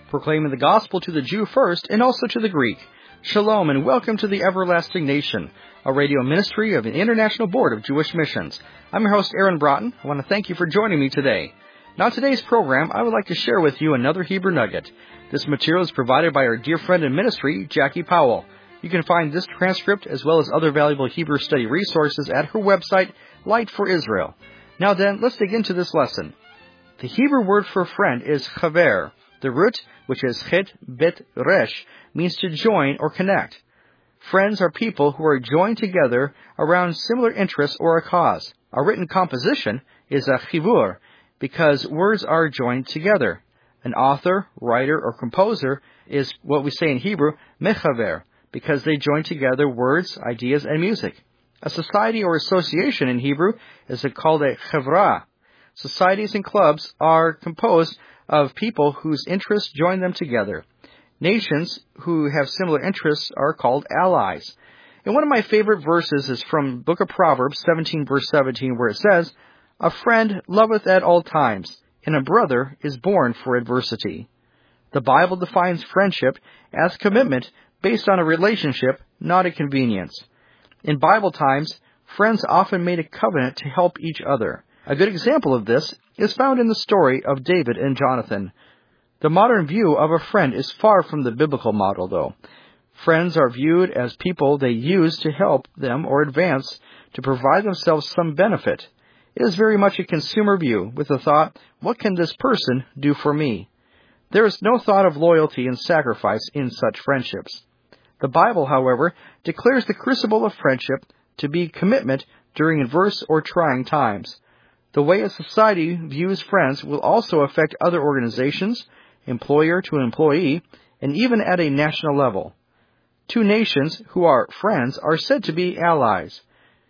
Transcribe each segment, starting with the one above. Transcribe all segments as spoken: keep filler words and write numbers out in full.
proclaiming the gospel to the Jew first and also to the Greek. Shalom and welcome to the Everlasting Nation, a radio ministry of the International Board of Jewish Missions. I'm your host, Aaron Broughton. I want to thank you for joining me today. Now, in today's program, I would like to share with you another Hebrew nugget. This material is provided by our dear friend in ministry, Jackie Powell. You can find this transcript as well as other valuable Hebrew study resources at her website, Light for Israel. Now then, let's dig into this lesson. The Hebrew word for friend is chaver. The root, which is chet bet resh, means to join or connect. Friends are people who are joined together around similar interests or a cause. A written composition is a chivur, because words are joined together. An author, writer, or composer is what we say in Hebrew, mechaver, because they join together words, ideas, and music. A society or association in Hebrew is called a chevra. Societies and clubs are composed of people whose interests join them together. Nations who have similar interests are called allies. And one of my favorite verses is from the book of Proverbs, seventeen verse seventeen, where it says, "A friend loveth at all times, and a brother is born for adversity." The Bible defines friendship as commitment based on a relationship, not a convenience. In Bible times, friends often made a covenant to help each other. A good example of this is found in the story of David and Jonathan. The modern view of a friend is far from the biblical model, though. Friends are viewed as people they use to help them or advance to provide themselves some benefit. It is very much a consumer view with the thought, what can this person do for me? There is no thought of loyalty and sacrifice in such friendships. The Bible, however, declares the crucible of friendship to be commitment during adverse or trying times. The way a society views friends will also affect other organizations, employer to employee, and even at a national level. Two nations who are friends are said to be allies.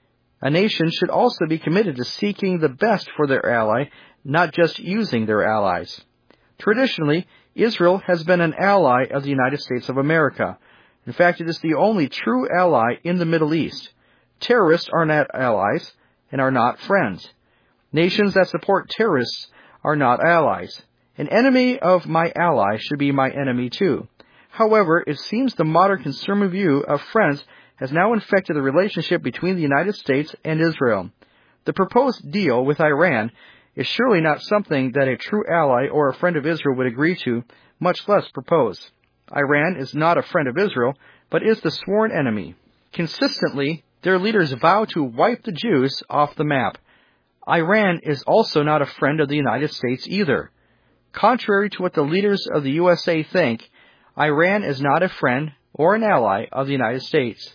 A nation should also be committed to seeking the best for their ally, not just using their allies. Traditionally, Israel has been an ally of the United States of America. In fact, it is the only true ally in the Middle East. Terrorists are not allies and are not friends. Nations that support terrorists are not allies. An enemy of my ally should be my enemy too. However, it seems the modern consumer view of friends has now infected the relationship between the United States and Israel. The proposed deal with Iran is surely not something that a true ally or a friend of Israel would agree to, much less propose. Iran is not a friend of Israel, but is the sworn enemy. Consistently, their leaders vow to wipe the Jews off the map. Iran is also not a friend of the United States either. Contrary to what the leaders of the U S A think, Iran is not a friend or an ally of the United States.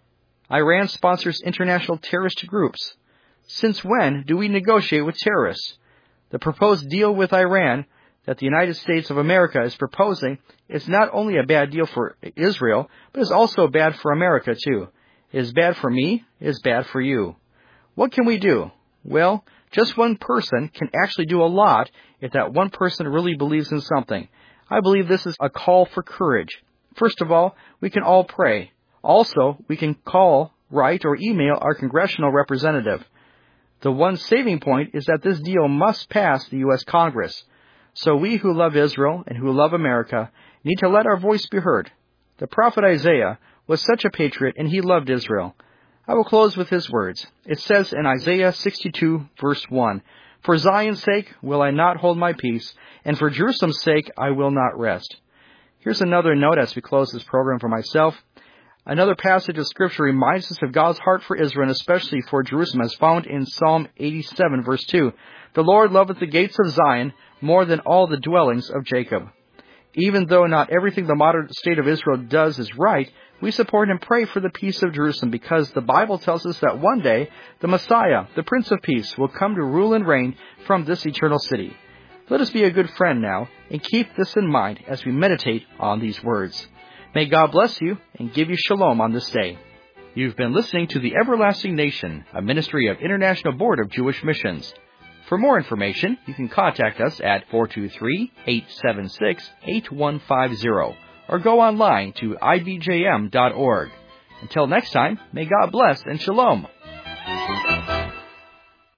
Iran sponsors international terrorist groups. Since when do we negotiate with terrorists? The proposed deal with Iran that the United States of America is proposing is not only a bad deal for Israel, but is also bad for America too. It is bad for me, it is bad for you. What can we do? Well, just one person can actually do a lot if that one person really believes in something. I believe this is a call for courage. First of all, we can all pray. Also, we can call, write, or email our congressional representative. The one saving point is that this deal must pass the U S Congress. So we who love Israel and who love America need to let our voice be heard. The prophet Isaiah was such a patriot and he loved Israel. I will close with his words. It says in Isaiah sixty-two, verse one, "For Zion's sake will I not hold my peace, and for Jerusalem's sake I will not rest." Here's another note as we close this program for myself. Another passage of Scripture reminds us of God's heart for Israel, and especially for Jerusalem, as found in Psalm eighty-seven, verse two. "The Lord loveth the gates of Zion more than all the dwellings of Jacob." Even though not everything the modern state of Israel does is right, we support and pray for the peace of Jerusalem because the Bible tells us that one day the Messiah, the Prince of Peace, will come to rule and reign from this eternal city. Let us be a good friend now and keep this in mind as we meditate on these words. May God bless you and give you shalom on this day. You've been listening to The Everlasting Nation, a ministry of International Board of Jewish Missions. For more information, you can contact us at four two three, eight seven six, eight one five zero or go online to I B J M dot org. Until next time, may God bless and shalom.